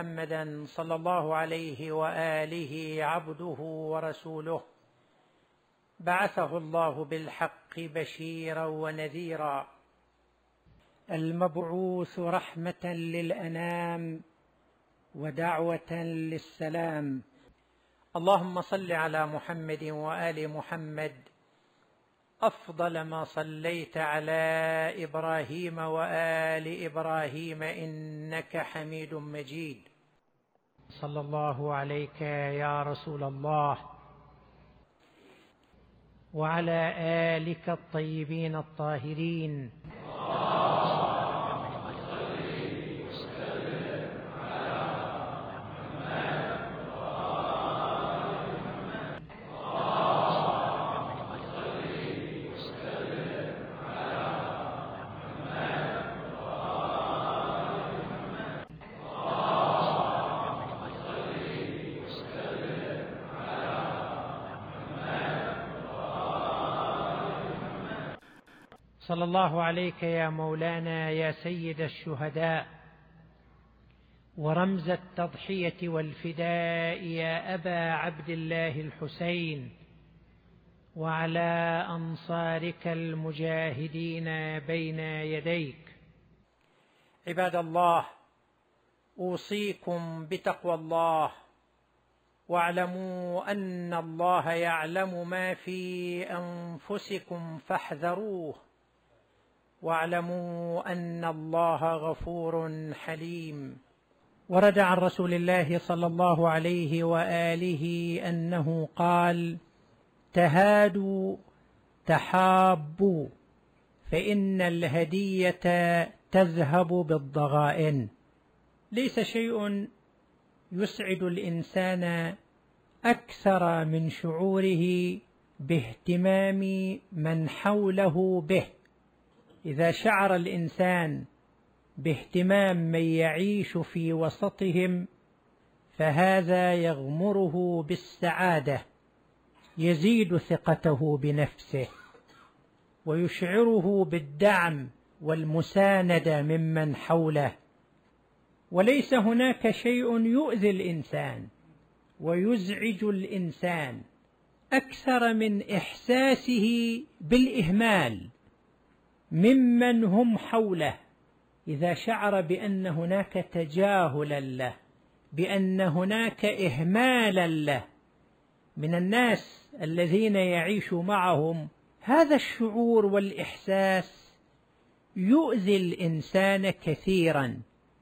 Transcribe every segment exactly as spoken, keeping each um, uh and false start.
محمدا صلى الله عليه وآله عبده ورسوله، بعثه الله بالحق بشيرا ونذيرا، المبعوث رحمة للأنام ودعوة للسلام. اللهم صل على محمد وآل محمد أفضل ما صليت على إبراهيم وآل إبراهيم إنك حميد مجيد. صلى الله عليك يا رسول الله وعلى آلك الطيبين الطاهرين. صلى الله عليك يا مولانا يا سيد الشهداء ورمز التضحية والفداء يا أبا عبد الله الحسين، وعلى أنصارك المجاهدين بين يديك. عباد الله، أوصيكم بتقوى الله، واعلموا أن الله يعلم ما في أنفسكم فاحذروه، واعلموا أن الله غفور حليم. ورد عن رسول الله صلى الله عليه وآله أنه قال: تهادوا تحابوا، فإن الهدية تذهب بالضغائن. ليس شيء يسعد الإنسان أكثر من شعوره باهتمام من حوله به. إذا شعر الإنسان باهتمام من يعيش في وسطهم فهذا يغمره بالسعادة، يزيد ثقته بنفسه ويشعره بالدعم والمساندة ممن حوله. وليس هناك شيء يؤذي الإنسان ويزعج الإنسان أكثر من إحساسه بالإهمال ممن هم حوله. إذا شعر بأن هناك تجاهلا له، بأن هناك إهمالا له من الناس الذين يعيش معهم، هذا الشعور والإحساس يؤذي الإنسان كثيرا،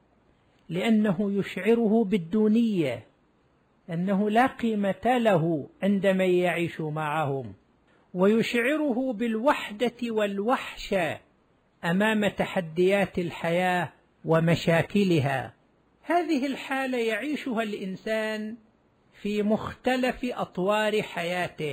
لأنه يشعره بالدونية، أنه لا قيمة له عندما يعيش معهم، ويشعره بالوحدة والوحشة أمام تحديات الحياة ومشاكلها. هذه الحالة يعيشها الإنسان في مختلف أطوار حياته،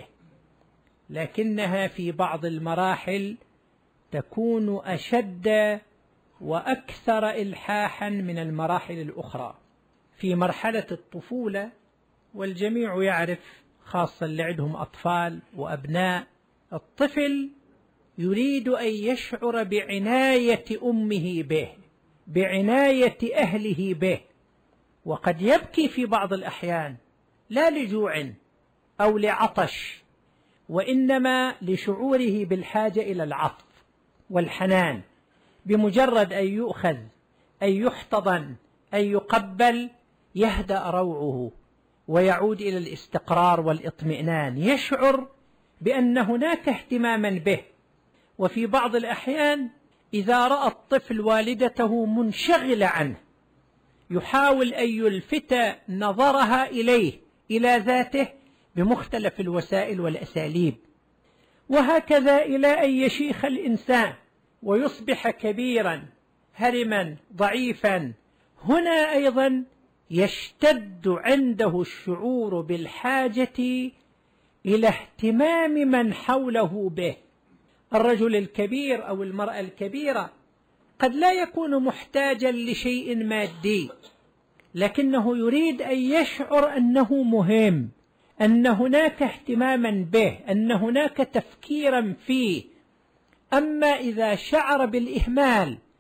لكنها في بعض المراحل تكون أشد وأكثر إلحاحا من المراحل الأخرى. في مرحلة الطفولة، والجميع يعرف خاصة اللي عندهم أطفال وأبناء، الطفل يريد أن يشعر بعناية أمه به، بعناية أهله به، وقد يبكي في بعض الأحيان لا لجوع أو لعطش، وإنما لشعوره بالحاجة إلى العطف والحنان. بمجرد أن يؤخذ، أن يحتضن، أن يقبل، يهدأ روعه ويعود إلى الاستقرار والاطمئنان، يشعر بأن هناك اهتماما به. وفي بعض الأحيان إذا رأى الطفل والدته منشغلة عنه، يحاول أن يلفت نظرها إليه، إلى ذاته، بمختلف الوسائل والأساليب، وهكذا إلى أن يشيخ الإنسان ويصبح كبيرا هرما ضعيفا. هنا أيضا يشتد عنده الشعور بالحاجة إلى اهتمام من حوله به. الرجل الكبير أو المرأة الكبيرة قد لا يكون محتاجا لشيء مادي، لكنه يريد أن يشعر أنه مهم، أن هناك اهتماما به، أن هناك تفكيرا فيه. أما إذا شعر بالإهمال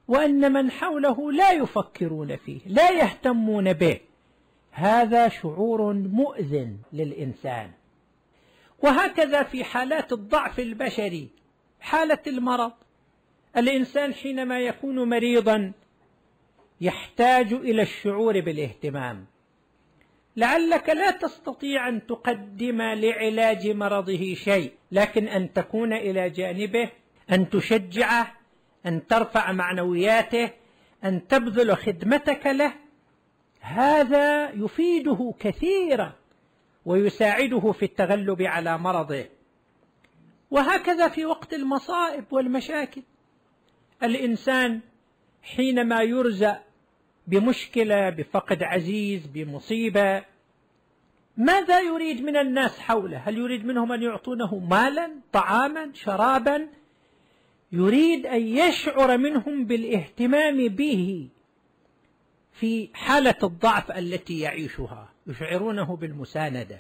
وأن من حوله لا يفكرون فيه، لا يهتمون به. هذا شعور مؤذن للإنسان. وهكذا في حالات الضعف البشري، حالة المرض، الإنسان حينما يكون مريضا يحتاج إلى الشعور بالاهتمام. لعلك لا تستطيع أن تقدم لعلاج مرضه شيء، لكن أن تكون إلى جانبه، أن تشجعه، أن ترفع معنوياته، أن تبذل خدمتك له، هذا يفيده كثيرا ويساعده في التغلب على مرضه. وهكذا في وقت المصائب والمشاكل، الإنسان حينما يرزق بمشكلة، بفقد عزيز، بمصيبة، ماذا يريد من الناس حوله؟ هل يريد منهم أن يعطونه مالا، طعاما، شرابا؟ يريد أن يشعر منهم بالاهتمام به في حالة الضعف التي يعيشها، يشعرونه بالمساندة.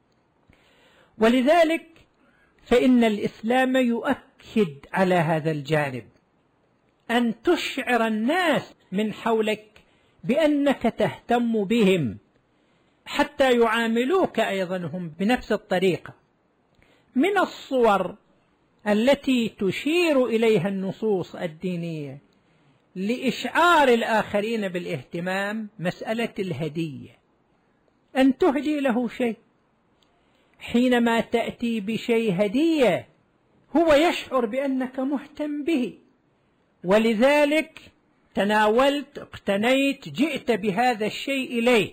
ولذلك فإن الإسلام يؤكد على هذا الجانب، أن تشعر الناس من حولك بأنك تهتم بهم حتى يعاملوك أيضا هم بنفس الطريقة. من الصور التي تشير إليها النصوص الدينية لإشعار الآخرين بالاهتمام مسألة الهدية، أن تهدي له شيء. حينما تأتي بشيء هدية هو يشعر بأنك مهتم به، ولذلك تناولت، اقتنيت، جئت بهذا الشيء إليه.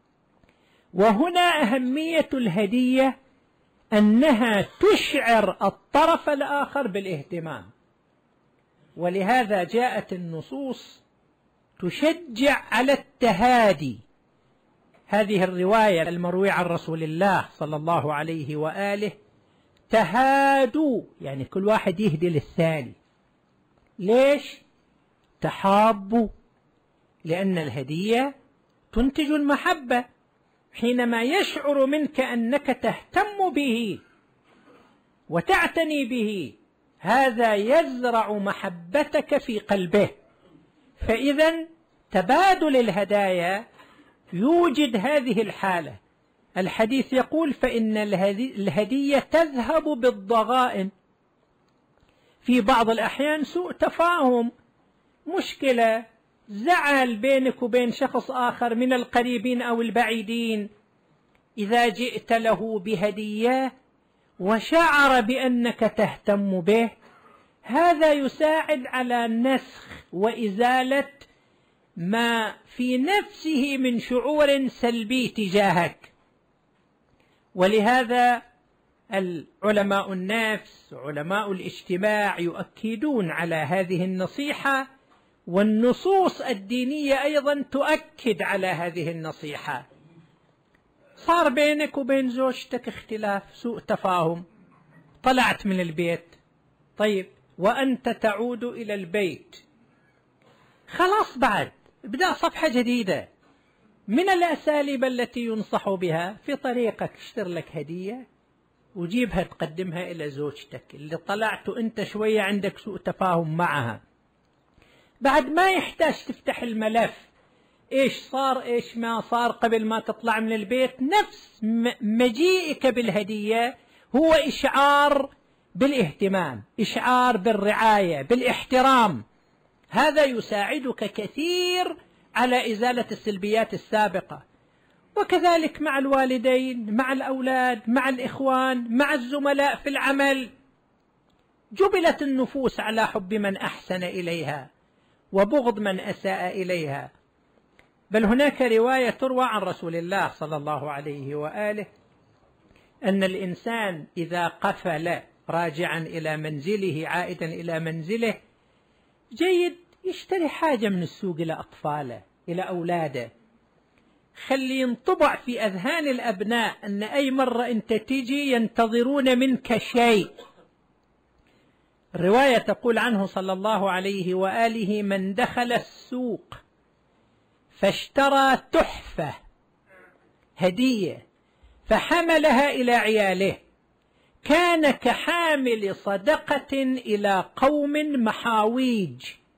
وهنا أهمية الهدية، أنها تشعر الطرف الآخر بالاهتمام. ولهذا جاءت النصوص تشجع على التهادي. هذه الرواية المروية عن رسول الله صلى الله عليه وآله، تهادوا، يعني كل واحد يهدي للثاني. ليش؟ تحابوا، لأن الهدية تنتج المحبة. حينما يشعر منك أنك تهتم به وتعتني به، هذا يزرع محبتك في قلبه. فإذا تبادل الهدايا يوجد هذه الحالة. الحديث يقول: فإن الهدية تذهب بالضغائن. في بعض الأحيان سوء تفاهم، مشكلة، زعل بينك وبين شخص آخر من القريبين أو البعيدين، إذا جئت له بهدية وشعر بأنك تهتم به، هذا يساعد على نسخ وإزالة ما في نفسه من شعور سلبي تجاهك. ولهذا العلماء النفس، علماء الاجتماع، يؤكدون على هذه النصيحة، والنصوص الدينية أيضا تؤكد على هذه النصيحة. صار بينك وبين زوجتك اختلاف، سوء تفاهم، طلعت من البيت، طيب وأنت تعود إلى البيت، خلاص بعد ابدأ صفحة جديدة. من الأساليب التي ينصح بها في طريقك، اشتر لك هدية وجيبها تقدمها إلى زوجتك اللي طلعت أنت شوية عندك سوء تفاهم معها. بعد ما يحتاج تفتح الملف، إيش صار إيش ما صار قبل ما تطلع من البيت. نفس مجيئك بالهدية هو إشعار بالاهتمام، إشعار بالرعاية، بالاحترام. هذا يساعدك كثير على إزالة السلبيات السابقة. وكذلك مع الوالدين، مع الأولاد، مع الإخوان، مع الزملاء في العمل. جبلت النفوس على حب من أحسن إليها وبغض من أساء إليها. بل هناك رواية تروى عن رسول الله صلى الله عليه وآله أن الإنسان إذا قفل راجعا إلى منزله، عائدا إلى منزله، جيد يشتري حاجة من السوق إلى أطفاله، إلى أولاده، خلي ينطبع في أذهان الأبناء أن أي مرة أنت تيجي ينتظرون منك شيء. الرواية تقول عنه صلى الله عليه وآله: من دخل السوق فاشترى تحفة، هدية، فحملها إلى عياله، كان كحامل صدقة إلى قوم محاويج.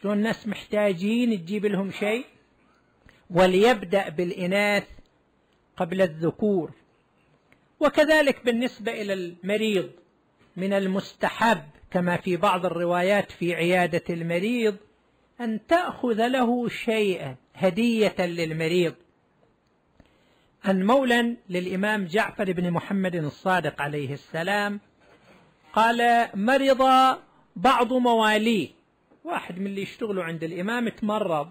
شلون الناس محتاجين تجيب لهم شيء، وليبدأ بالإناث قبل الذكور. وكذلك بالنسبة إلى المريض من المستحب كما في بعض الروايات في عيادة المريض أن تأخذ له شيئا هدية للمريض. عن مولى للإمام جعفر بن محمد الصادق عليه السلام قال: مرض بعض مواليه، واحد من اللي يشتغلوا عند الإمام تمرض،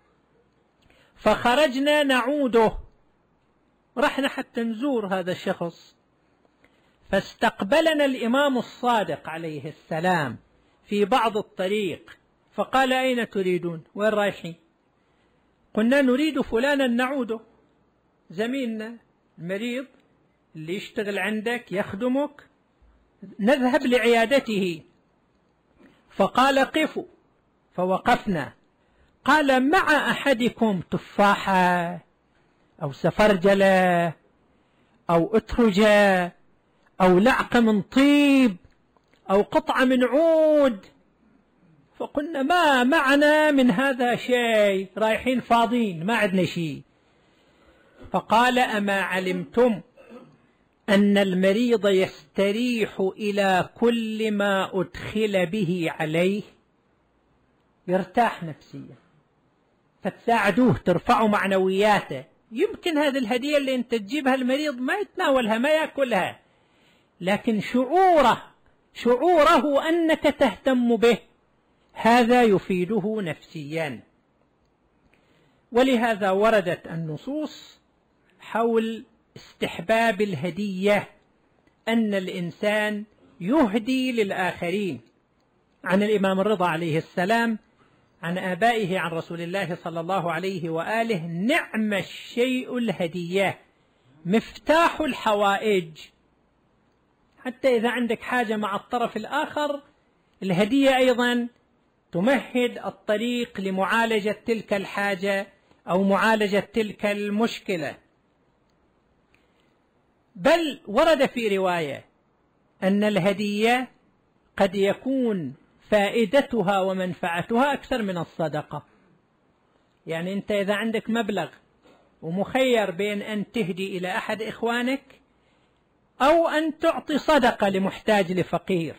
فخرجنا نعوده، رحنا حتى نزور هذا الشخص، فاستقبلنا الإمام الصادق عليه السلام في بعض الطريق فقال: أين تريدون؟ وين رايحين؟ قلنا: نريد فلانا نعوده، زميلنا المريض اللي يشتغل عندك يخدمك، نذهب لعيادته. فقال: قفوا، فوقفنا. قال: مع أحدكم تفاحة أو سفرجلة أو أترجة أو لعقة من طيب أو قطعة من عود؟ فقلنا: ما معنا من هذا شيء، رايحين فاضين ما عندنا شيء. فقال: أما علمتم أن المريض يستريح إلى كل ما أدخل به عليه؟ يرتاح نفسيا، فتساعدوه ترفعوا معنوياته. يمكن هذه الهدية اللي أنت تجيبها المريض ما يتناولها ما يأكلها، لكن شعوره شعوره أنك تهتم به هذا يفيده نفسيا. ولهذا وردت النصوص حول استحباب الهدية، أن الإنسان يهدي للآخرين. عن الإمام الرضا عليه السلام عن آبائه عن رسول الله صلى الله عليه وآله: نعم الشيء الهدية مفتاح الحوائج. حتى إذا عندك حاجة مع الطرف الآخر، الهدية أيضا تمهد الطريق لمعالجة تلك الحاجة أو معالجة تلك المشكلة. بل ورد في رواية أن الهدية قد يكون فائدتها ومنفعتها أكثر من الصدقة. يعني أنت إذا عندك مبلغ ومخير بين أن تهدي إلى أحد إخوانك أو أن تعطي صدقة لمحتاج لفقير،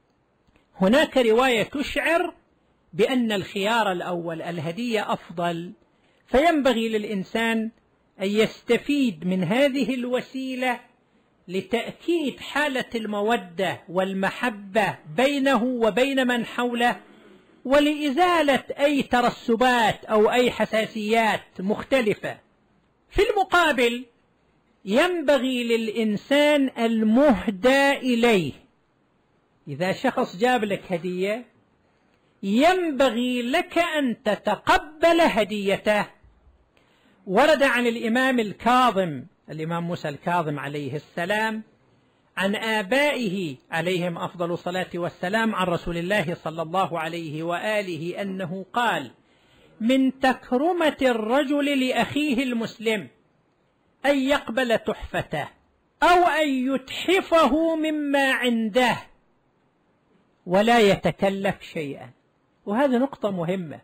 هناك رواية تشعر بأن الخيار الأول الهدية أفضل، فينبغي للإنسان أن يستفيد من هذه الوسيلة لتأكيد حالة المودة والمحبة بينه وبين من حوله، ولإزالة أي ترسبات أو أي حساسيات مختلفة. في المقابل ينبغي للإنسان المهدى إليه، إذا شخص جاب لك هدية ينبغي لك أن تتقبل هديته. ورد عن الإمام الكاظم الإمام موسى الكاظم عليه السلام عن آبائه عليهم أفضل الصلاة والسلام عن رسول الله صلى الله عليه وآله أنه قال: من تكرمة الرجل لأخيه المسلم أن يقبل تحفته أو أن يتحفه مما عنده ولا يتكلف شيئا. وهذه نقطة مهمة.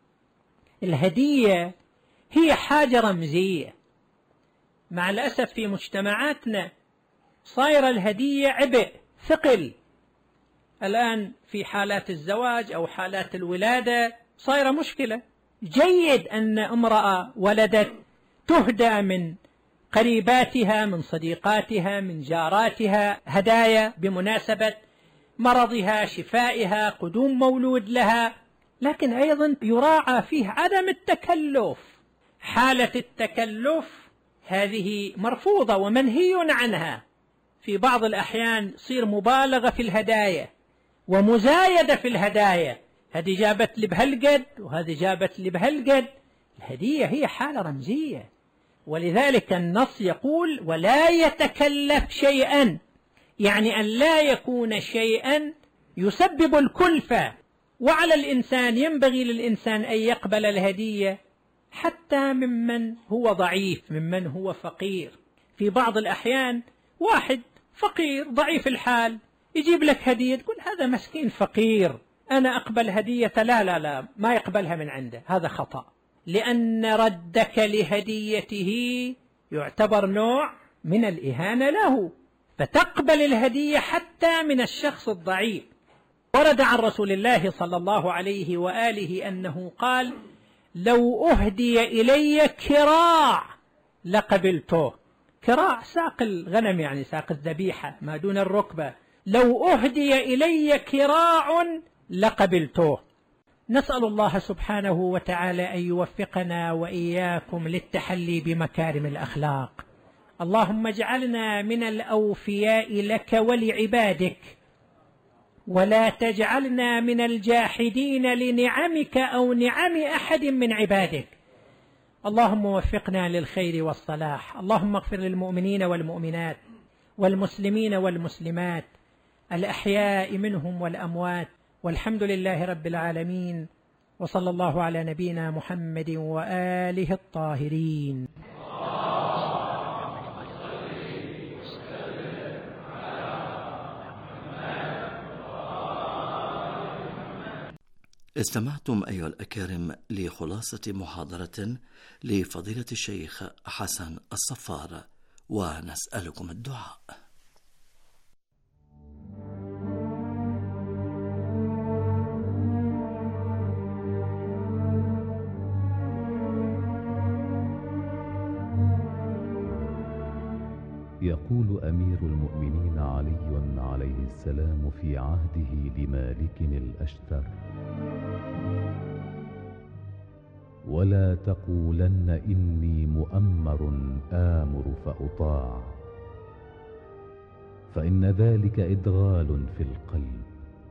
الهدية هي حاجة رمزية. مع الأسف في مجتمعاتنا صاير الهدية عبء ثقل. الآن في حالات الزواج أو حالات الولادة صايرة مشكلة. جيد أن امرأة ولدت تهدى من قريباتها من صديقاتها من جاراتها هدايا بمناسبة مرضها شفائها قدوم مولود لها، لكن أيضا يراعى فيه عدم التكلف. حالة التكلف هذه مرفوضة ومنهي عنها. في بعض الأحيان صير مبالغة في الهدايا ومزايدة في الهدايا، هذه جابت لي بهالقد وهذه جابت لي بهالقد. الهدية هي حالة رمزية، ولذلك النص يقول: ولا يتكلف شيئا، يعني أن لا يكون شيئا يسبب الكلفة. وعلى الإنسان ينبغي للإنسان أن يقبل الهدية حتى ممن هو ضعيف ممن هو فقير. في بعض الأحيان واحد فقير ضعيف الحال يجيب لك هدية تقول هذا مسكين فقير أنا أقبل هدية، لا لا لا ما يقبلها من عنده، هذا خطأ، لأن ردك لهديته يعتبر نوع من الإهانة له، فتقبل الهدية حتى من الشخص الضعيف. ورد عن رسول الله صلى الله عليه وآله أنه قال: لو أهدي إلي كراع لقبلته. كراع ساق الغنم، يعني ساق الذبيحة ما دون الركبة. لو أهدي إلي كراع لقبلته. نسأل الله سبحانه وتعالى أن يوفقنا وإياكم للتحلي بمكارم الأخلاق. اللهم اجعلنا من الأوفياء لك ولعبادك، ولا تجعلنا من الجاحدين لنعمك أو نعم أحد من عبادك. اللهم وفقنا للخير والصلاح. اللهم اغفر للمؤمنين والمؤمنات والمسلمين والمسلمات الأحياء منهم والأموات، والحمد لله رب العالمين، وصلى الله على نبينا محمد وآله الطاهرين. استمعتم أيها الأكارم لخلاصة محاضرة لفضيلة الشيخ حسن الصفار، ونسألكم الدعاء. يقول أمير المؤمنين علي عليه السلام في عهده لمالك الأشتر: ولا تقولن إني مؤمر آمر فأطاع، فإن ذلك إدغال في القلب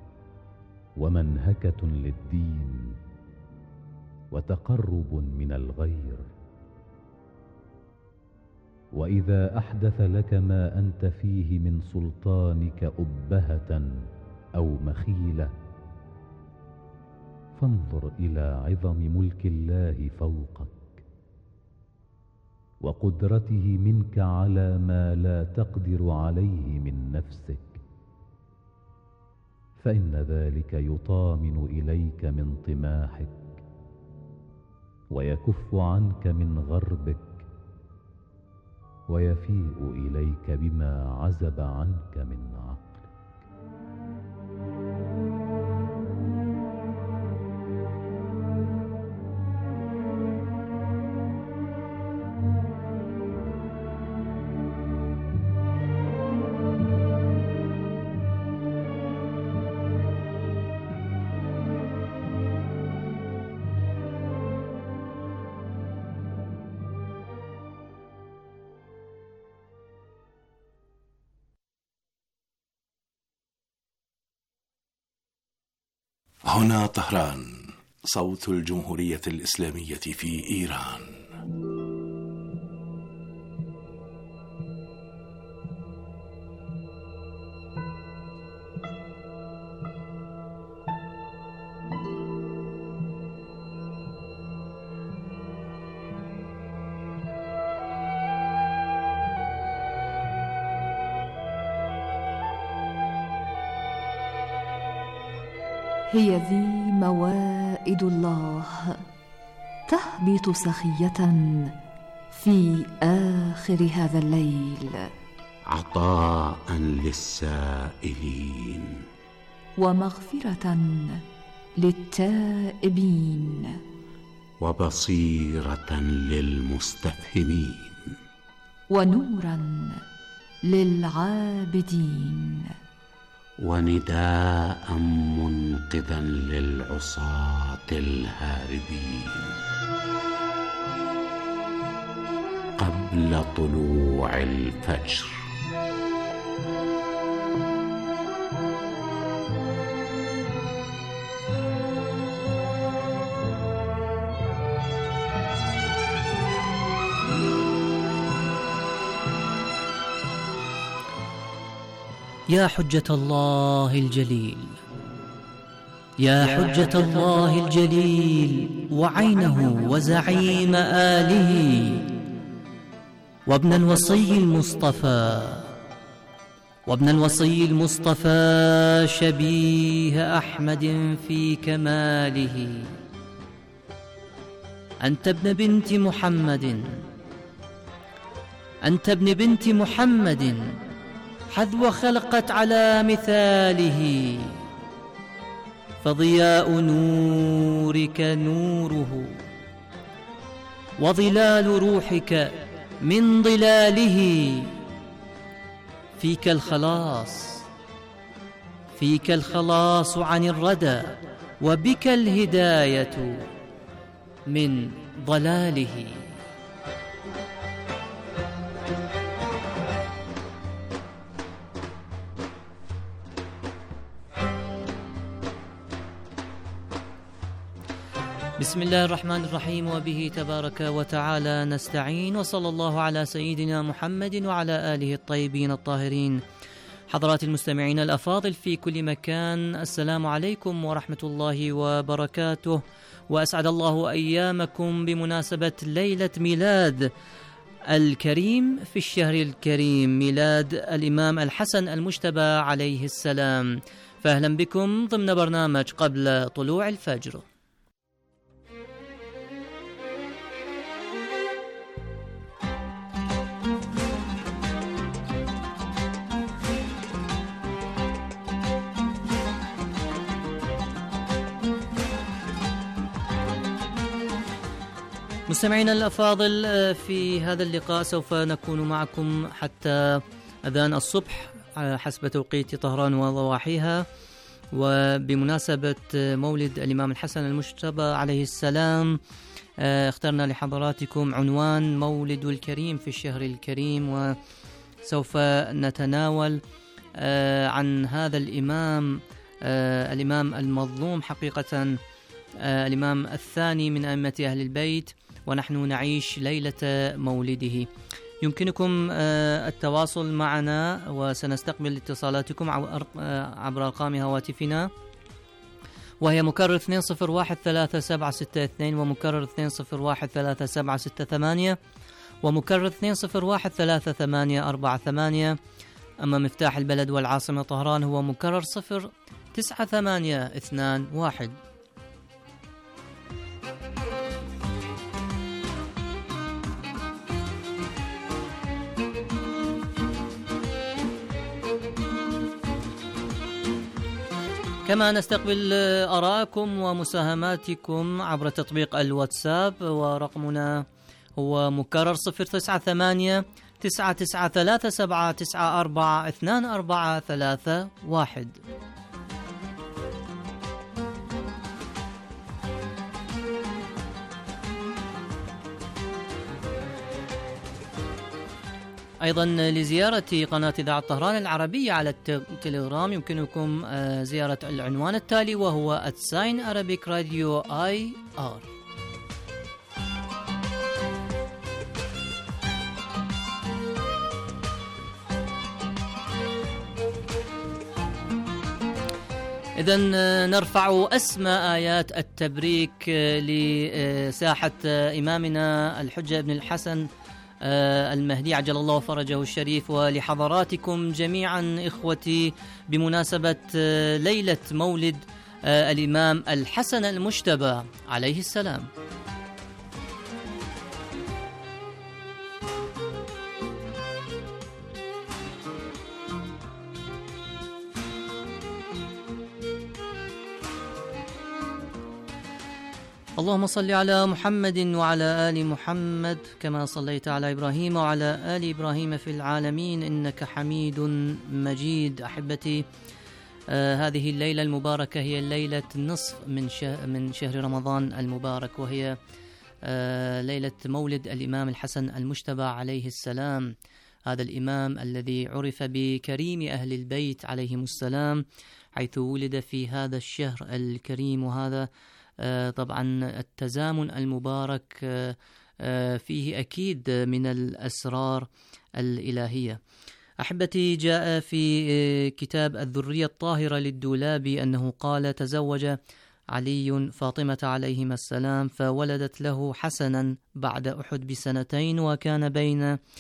ومنهكة للدين وتقرب من الغير. وإذا أحدث لك ما أنت فيه من سلطانك أبهة أو مخيلة، فانظر إلى عظم ملك الله فوقك وقدرته منك على ما لا تقدر عليه من نفسك، فإن ذلك يطامن إليك من طماحك ويكف عنك من غربك ويفيء إليك بما عزب عنك من عقلك. هنا طهران، صوت الجمهورية الإسلامية في إيران. هي ذي موائد الله تهبط سخية في آخر هذا الليل، عطاء للسائلين ومغفرة للتائبين وبصيرة للمستفهمين ونورا للعابدين ونداء منقذا للعصاة الهاربين قبل طلوع الفجر. يا حجة الله الجليل، يا حجة الله الجليل وعينه وزعيم آله وابن الوصي المصطفى وابن الوصي المصطفى شبيه أحمد في كماله. أنت ابن بنت محمد، أنت ابن بنت محمد، حذو خلقت على مثاله، فضياء نورك نوره، وظلال روحك من ظلاله. فيك الخلاص، فيك الخلاص عن الردى، وبك الهداية من ضلاله. بسم الله الرحمن الرحيم، وبه تبارك وتعالى نستعين، وصلى الله على سيدنا محمد وعلى آله الطيبين الطاهرين. حضرات المستمعين الأفاضل في كل مكان، السلام عليكم ورحمة الله وبركاته، وأسعد الله أيامكم بمناسبة ليلة ميلاد الكريم في الشهر الكريم، ميلاد الإمام الحسن المجتبى عليه السلام. فأهلا بكم ضمن برنامج قبل طلوع الفجر. مستمعينا الأفاضل، في هذا اللقاء سوف نكون معكم حتى أذان الصبح حسب توقيت طهران وضواحيها، وبمناسبة مولد الإمام الحسن المجتبى عليه السلام اخترنا لحضراتكم عنوان مولد الكريم في الشهر الكريم، وسوف نتناول عن هذا الإمام، الإمام المظلوم حقيقة، الإمام الثاني من أئمة أهل البيت، ونحن نعيش ليلة مولده. يمكنكم التواصل معنا، وسنستقبل اتصالاتكم عبر أرقام هواتفنا، وهي مكرر اثنين صفر واحد ثلاثة سبعة ستة اثنين، ومكرر اثنين صفر واحد ثلاثة سبعة ستة ثمانية، ومكرر اثنين صفر واحد ثلاثة ثمانية أربعة ثمانية. أما مفتاح البلد والعاصمة طهران هو مكرر صفر تسعة ثمانية اثنان واحد. كما نستقبل آراءكم ومساهماتكم عبر تطبيق الواتساب، ورقمنا هو مكرر صفر تسعة ثمانية تسعة تسعة ثلاثة سبعة تسعة أربعة اثنان أربعة ثلاثة واحد. أيضا لزيارة قناة إذاعة طهران العربية على التليجرام يمكنكم زيارة العنوان التالي، وهو @ساين Arabic Radio آي آر. إذن نرفع أسمى آيات التبريك لساحة إمامنا الحجة ابن الحسن المهدي عجل الله فرجه الشريف، ولحضراتكم جميعا إخوتي بمناسبة ليلة مولد الإمام الحسن المجتبى عليه السلام. اللهم صل على محمد وعلى آل محمد كما صليت على إبراهيم وعلى آل إبراهيم في العالمين إنك حميد مجيد. أحبتي، آه هذه الليلة المباركة هي الليلة النصف من شهر, من شهر رمضان المبارك، وهي آه ليلة مولد الإمام الحسن المجتبى عليه السلام، هذا الإمام الذي عرف بكريم أهل البيت عليهم السلام، حيث ولد في هذا الشهر الكريم. وهذا آه طبعا التزامن المبارك آه آه فيه أكيد من الأسرار الإلهية. أحبتي، جاء في كتاب الذرية الطاهرة للدولابي أنه قال: تزوج علي فاطمة عليهما السلام فولدت له حسنا بعد أحد بسنتين، وكان بين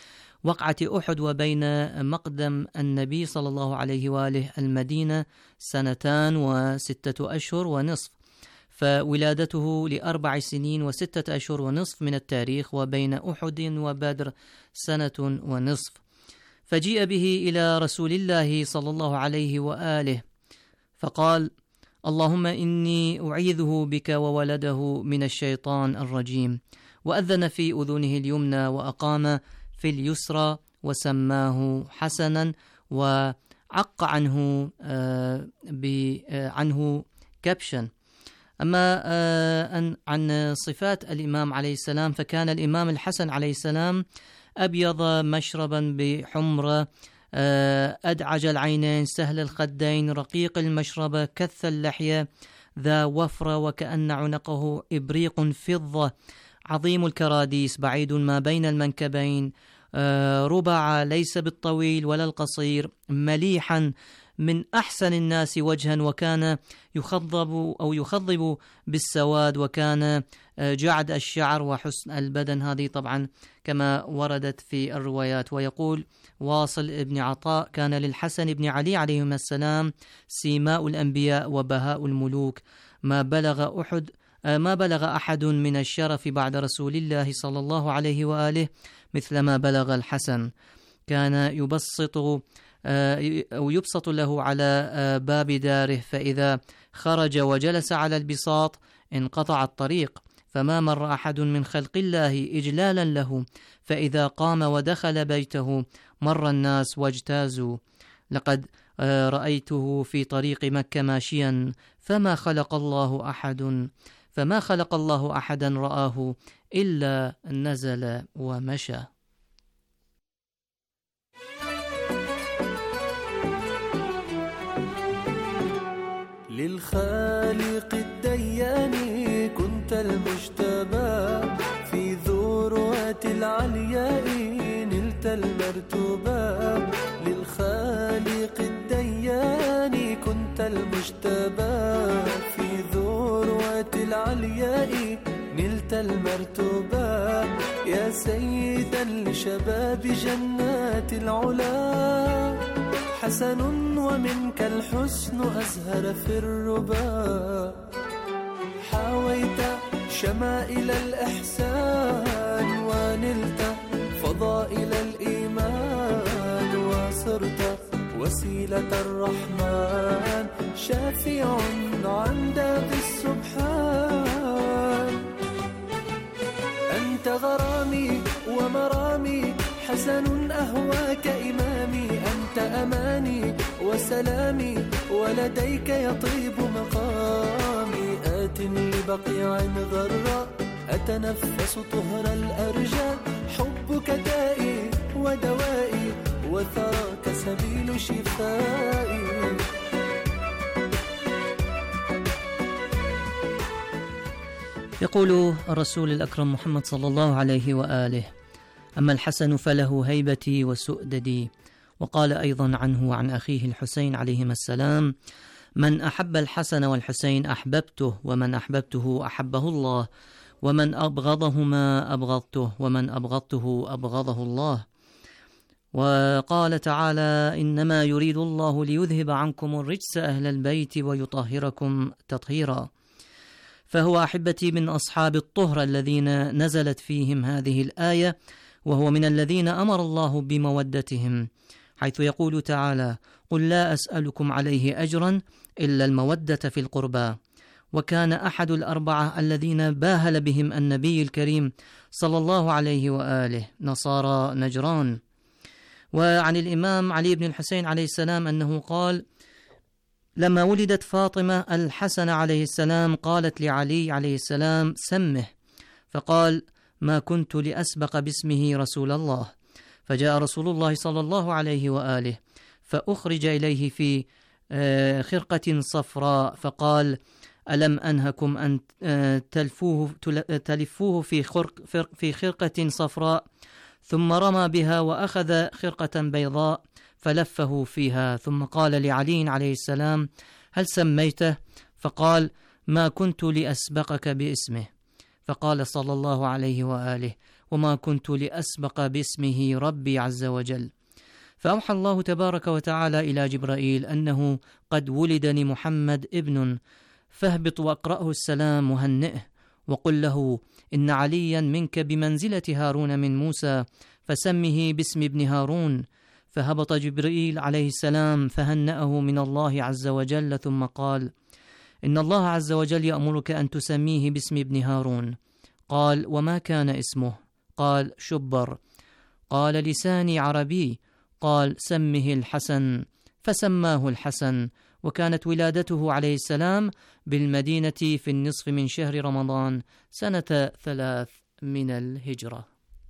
وقعة أحد وبين مقدم النبي صلى الله عليه وآله المدينة سنتان وستة أشهر ونصف، فولادته لأربع سنين وستة أشهر ونصف من التاريخ، وبين أحد وبدر سنة ونصف. فجيء به إلى رسول الله صلى الله عليه وآله فقال: اللهم إني أعيذه بك وولده من الشيطان الرجيم، وأذن في أذنه اليمنى وأقام في اليسرى، وسماه حسنا، وعق عنه آه عنه كبشا. أما آه عن صفات الإمام عليه السلام، فكان الإمام الحسن عليه السلام أبيض مشربا بحمرة، آه أدعج العينين، سهل الخدين، رقيق المشربة، كث اللحية، ذا وفرة، وكأن عنقه إبريق فضة، عظيم الكراديس، بعيد ما بين المنكبين، آه ربع، ليس بالطويل ولا القصير، مليحا، من أحسن الناس وجها، وكان يخضب أو يخضب بالسواد، وكان جعد الشعر وحسن البدن. هذه طبعا كما وردت في الروايات. ويقول واصل ابن عطاء: كان للحسن بن علي عليهما السلام سيماء الأنبياء وبهاء الملوك، ما بلغ أحد ما بلغ أحد من الشرف بعد رسول الله صلى الله عليه وآله مثل ما بلغ الحسن. كان يبسط أو يبسط له على باب داره، فإذا خرج وجلس على البساط انقطع الطريق، فما مر أحد من خلق الله إجلالا له، فإذا قام ودخل بيته مر الناس واجتازوا. لقد رأيته في طريق مكة ماشيا، فما خلق الله أحد فما خلق الله أحدا رآه إلا نزل ومشى. للخالق الديان كنت المجتبى، في ذروة العلياء نلت المرتبى. للخالق الديان كنت المجتبى، في ذروة العلياء نلت المرتبى. يا سيدا لشباب جنات العلا، حسن ومنك الحسن أزهر في الربا. حاويت شمائل الإحسان ونلت فضائل الإيمان، وصرت وسيلة الرحمن شافع عن داب السبحان. أنت غرامي ومرامي، حسن أهواك إمامي. أنت أماني وسلامي، ولديك يطيب مقامي. آت لبقيع غراء، أتنفس طهر الأرجاء. حبك دائي ودوائي، وثراك سبيل شفائي. يقول الرسول الأكرم محمد صلى الله عليه وآله: أما الحسن فله هيبتي وسؤددي. وقال أيضا عنه وعن أخيه الحسين عليهما السلام: من أحب الحسن والحسين أحببته، ومن أحببته أحبه الله، ومن أبغضهما أبغضته، ومن أبغضته أبغضه الله. وقال تعالى: إنما يريد الله ليذهب عنكم الرجس أهل البيت ويطهركم تطهيرا. فهو أحبتي من أصحاب الطهر الذين نزلت فيهم هذه الآية، وهو من الذين أمر الله بمودتهم، حيث يقول تعالى: قل لا أسألكم عليه أجرا إلا المودة في القربى. وكان أحد الأربعة الذين باهل بهم النبي الكريم صلى الله عليه وآله نصارى نجران. وعن الإمام علي بن الحسين عليه السلام أنه قال: لما ولدت فاطمة الحسن عليه السلام قالت لعلي عليه السلام: سمه. فقال: ما كنت لأسبق باسمه رسول الله. فجاء رسول الله صلى الله عليه وآله فأخرج إليه في خرقة صفراء، فقال: ألم أنهكم أن تلفوه, تلفوه في, خرق في خرقة صفراء؟ ثم رمى بها وأخذ خرقة بيضاء فلفه فيها، ثم قال لعلي عليه السلام: هل سميته؟ فقال: ما كنت لأسبقك باسمه. فقال صلى الله عليه وآله: وما كنت لأسبق باسمه ربي عز وجل. فأوحى الله تبارك وتعالى إلى جبرائيل أنه قد ولدني محمد ابن، فاهبط واقرأه السلام وهنئه، وقل له إن عليا منك بمنزلة هارون من موسى، فسمه باسم ابن هارون. فهبط جبرائيل عليه السلام فهنأه من الله عز وجل، ثم قال: إن الله عز وجل يأمرك أن تسميه باسم ابن هارون. قال: وما كان اسمه؟ قال: شبر. قال: لساني عربي. قال: سمه الحسن. فسماه الحسن. وكانت ولادته عليه السلام بالمدينة في النصف من شهر رمضان سنة ثلاث من الهجرة.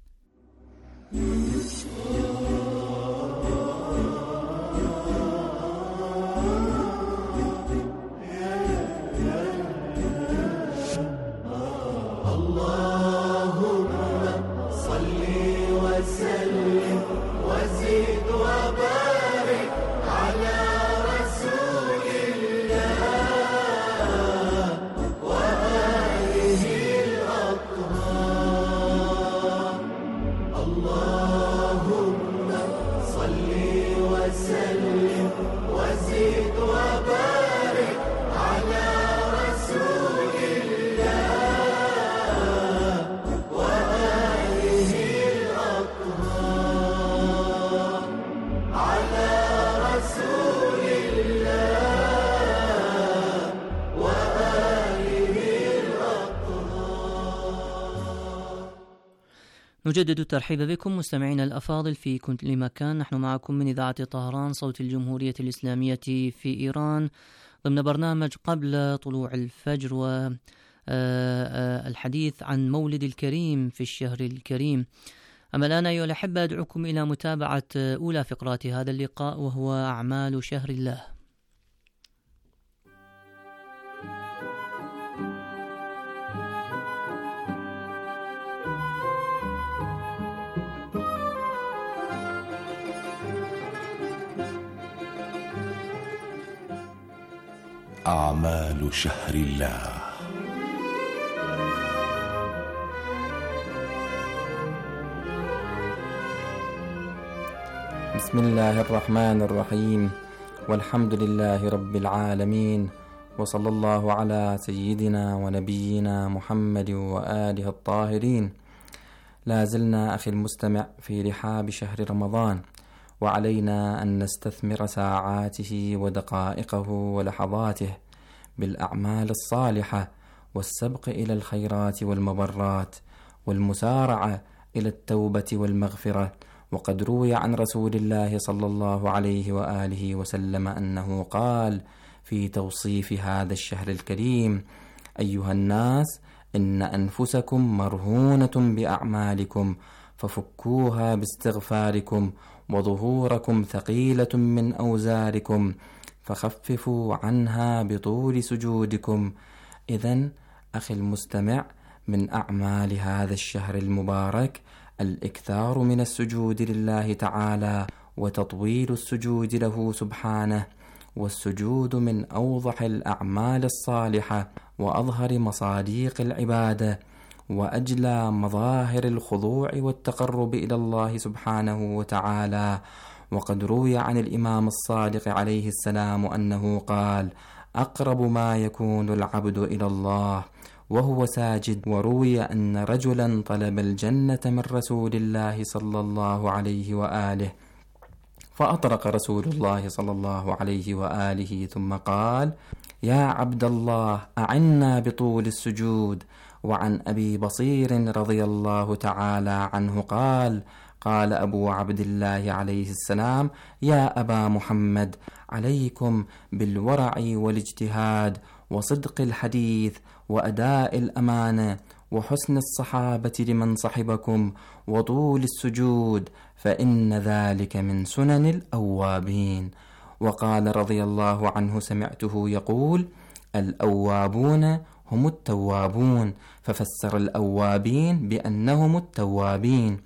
اللهم صل وسلم وزد وبارك على رسول الله وآله الأطهار. اللهم صل وسلم وزد وبارك على رسول الله وآله الأطهار. على رسول الله وآله الأطهار. نجدد الترحيب بكم مستمعينا الأفاضل في كل مكان. نحن معكم من إذاعة طهران صوت الجمهورية الإسلامية في إيران ضمن برنامج قبل طلوع الفجر والحديث عن مولد الكريم في الشهر الكريم. أما الآن أيها الأحبة أدعوكم إلى متابعة أولى فقرات هذا اللقاء، وهو أعمال شهر الله. أعمال شهر الله. بسم الله الرحمن الرحيم، والحمد لله رب العالمين، وصلى الله على سيدنا ونبينا محمد وآله الطاهرين. لا زلنا أخي المستمع في رحاب شهر رمضان، وعلينا أن نستثمر ساعاته ودقائقه ولحظاته بالأعمال الصالحة والسبق إلى الخيرات والمبرات والمسارعة إلى التوبة والمغفرة. وقد روي عن رسول الله صلى الله عليه وآله وسلم أنه قال في توصيف هذا الشهر الكريم: أيها الناس، إن أنفسكم مرهونة بأعمالكم، ففكوها باستغفاركم، وظهوركم ثقيلة من أوزاركم، فخففوا عنها بطول سجودكم. إذن أخي المستمع، من أعمال هذا الشهر المبارك الإكثار من السجود لله تعالى وتطويل السجود له سبحانه. والسجود من أوضح الأعمال الصالحة وأظهر مصاديق العبادة وأجلى مظاهر الخضوع والتقرب إلى الله سبحانه وتعالى. وقد روي عن الإمام الصادق عليه السلام أنه قال: أقرب ما يكون العبد إلى الله وهو ساجد. وروي أن رجلا طلب الجنة من رسول الله صلى الله عليه وآله، فأطرق رسول الله صلى الله عليه وآله ثم قال: يا عبد الله، أعنا بطول السجود. وعن أبي بصير رضي الله تعالى عنه قال: قال أبو عبد الله عليه السلام: يا أبا محمد، عليكم بالورع والاجتهاد وصدق الحديث وأداء الأمانة وحسن الصحابة لمن صحبكم وطول السجود، فإن ذلك من سنن الأوابين. وقال رضي الله عنه: سمعته يقول: الأوابون هم التوابون، ففسر الأوابين بأنهم التوابين.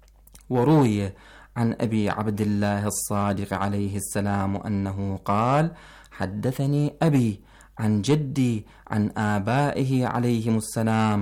وروي عن أبي عبد الله الصادق عليه السلام أنه قال: حدثني أبي عن جدي عن آبائه عليهم السلام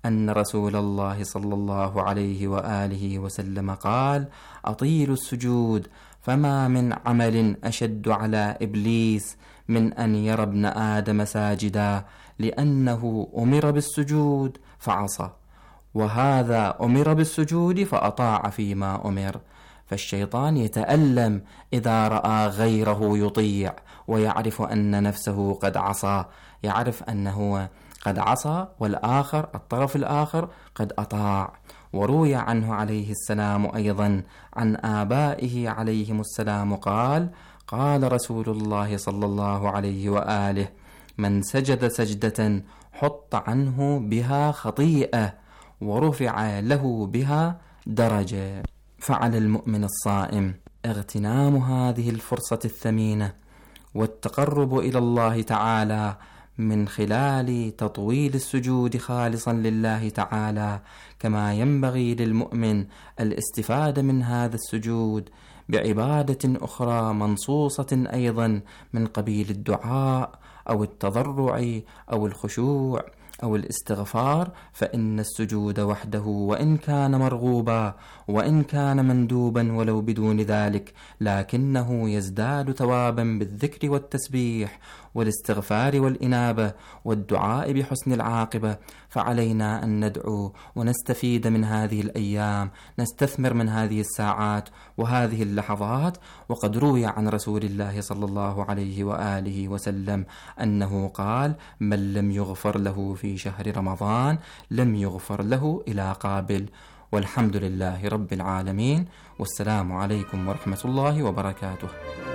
أن رسول الله صلى الله عليه وآله وسلم قال: أطيلوا السجود، فما من عمل أشد على إبليس من أن يرى ابن آدم ساجدا، لأنه أمر بالسجود فعصى، وهذا أمر بالسجود فأطاع فيما أمر. فالشيطان يتألم إذا رأى غيره يطيع، ويعرف أن نفسه قد عصى، يعرف أنه قد عصى والآخر الطرف الآخر قد أطاع. وروي عنه عليه السلام أيضا عن آبائه عليهم السلام قال: قال رسول الله صلى الله عليه وآله: من سجد سجدة حط عنه بها خطيئة ورفع له بها درجة. فعلى المؤمن الصائم اغتنام هذه الفرصة الثمينة والتقرب إلى الله تعالى من خلال تطويل السجود خالصا لله تعالى، كما ينبغي للمؤمن الاستفادة من هذا السجود بعبادة أخرى منصوصة أيضا من قبيل الدعاء أو التضرع أو الخشوع أو الاستغفار. فإن السجود وحده وإن كان مرغوبا وإن كان مندوبا ولو بدون ذلك، لكنه يزداد ثوابا بالذكر والتسبيح والاستغفار والإنابة والدعاء بحسن العاقبة. فعلينا أن ندعو ونستفيد من هذه الأيام، نستثمر من هذه الساعات وهذه اللحظات. وقد روي عن رسول الله صلى الله عليه وآله وسلم أنه قال: من لم يغفر له في شهر رمضان لم يغفر له إلى قابل. والحمد لله رب العالمين، والسلام عليكم ورحمة الله وبركاته.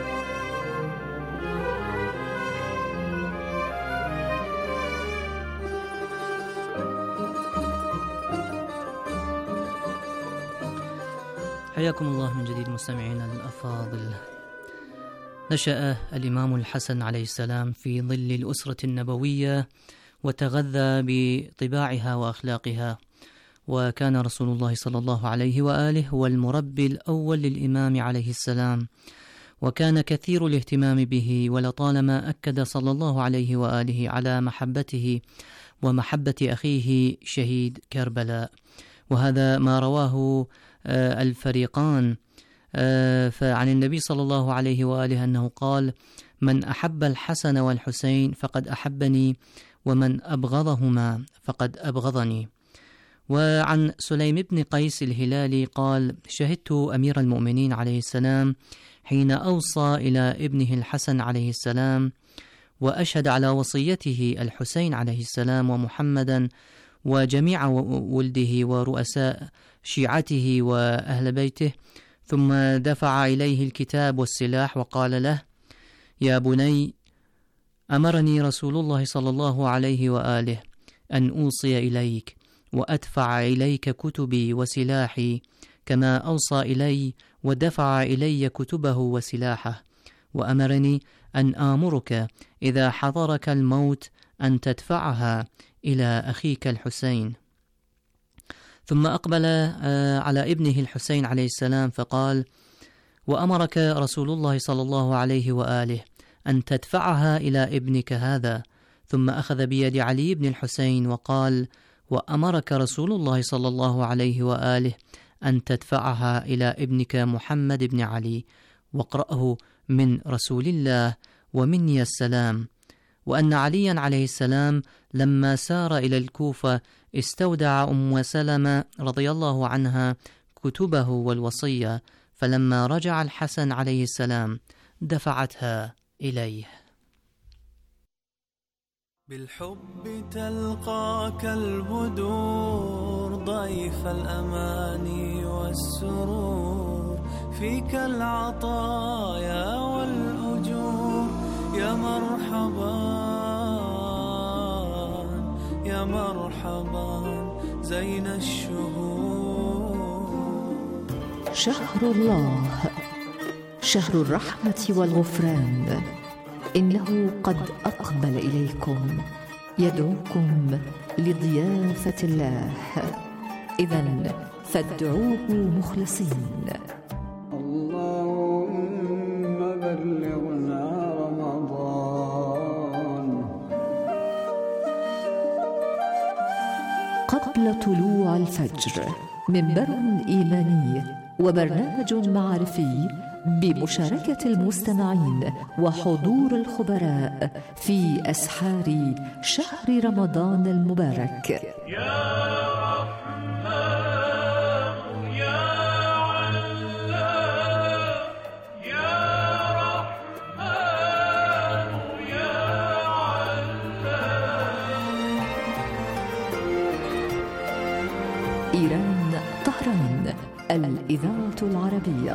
حياكم الله من جديد مستمعينا الأفاضل. نشأ الإمام الحسن عليه السلام في ظل الأسرة النبوية وتغذى بطباعها وأخلاقها، وكان رسول الله صلى الله عليه وآله هو المربي الأول للإمام عليه السلام، وكان كثير الاهتمام به، ولطالما أكد صلى الله عليه وآله على محبته ومحبة أخيه شهيد كربلاء. وهذا ما رواه الفريقان فعن النبي صلى الله عليه وآله أنه قال: من أحب الحسن والحسين فقد أحبني، ومن أبغضهما فقد أبغضني. وعن سليم بن قيس الهلالي قال: شهدت أمير المؤمنين عليه السلام حين أوصى إلى ابنه الحسن عليه السلام، وأشهد على وصيته الحسين عليه السلام ومحمدا وجميع ولده ورؤساء شيعته وأهل بيته، ثم دفع إليه الكتاب والسلاح وقال له: يا بني، أمرني رسول الله صلى الله عليه وآله أن أوصي إليك وأدفع إليك كتبي وسلاحي، كما أوصى إلي ودفع إلي كتبه وسلاحه، وأمرني أن آمرك إذا حضرك الموت أن تدفعها إلى أخيك الحسين. ثم أقبل على ابنه الحسين عليه السلام فقال: وأمرك رسول الله صلى الله عليه وآله أن تدفعها إلى ابنك هذا. ثم أخذ بيد علي بن الحسين وقال: وأمرك رسول الله صلى الله عليه وآله أن تدفعها إلى ابنك محمد بن علي، واقرأه من رسول الله ومني السلام. وأن عليا عليه السلام لما سار إلى الكوفة استودع أم سلمة رضي الله عنها كتبه والوصية، فلما رجع الحسن عليه السلام دفعتها إليه. بالحب تلقاك البدور ضيف الأماني والسرور، فيك العطايا والأجور، يا مرحبا يا مرحبا زين الشهور. شهر الله، شهر الرحمة والغفران، إنه قد أقبل إليكم يدعوكم لضيافة الله، إذن فادعوه مخلصين. اللهم بلغنا رمضان. قبل الفجر، منبر إيماني وبرنامج معرفي بمشاركة المستمعين وحضور الخبراء في أسحار شهر رمضان المبارك. يا إيران طهران، الإذاعة العربية.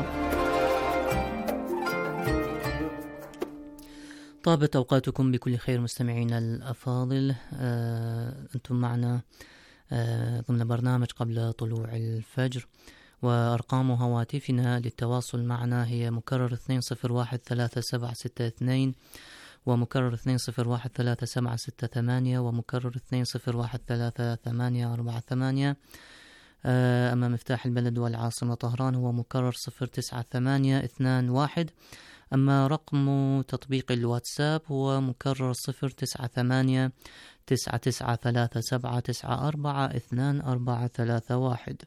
طابت أوقاتكم بكل خير مستمعينا الأفاضل. آه، أنتم معنا آه، ضمن برنامج قبل طلوع الفجر، وأرقام هواتفنا للتواصل معنا هي مكرر اثنين صفر واحد ثلاثة سبعة ستة اثنين ومكرر اثنين صفر واحد ثلاثة سبعة ستة ثمانية ومكرر اثنين صفر واحد ثلاثة ثمانية أربعة ثمانية. أما مفتاح البلد والعاصمة طهران هو مكرر صفر تسعة ثمانية اثنان واحد. أما رقم تطبيق الواتساب هو مكرر صفر تسعة ثمانية تسعة تسعة ثلاثة سبعة تسعة أربعة اثنان أربعة ثلاثة واحد.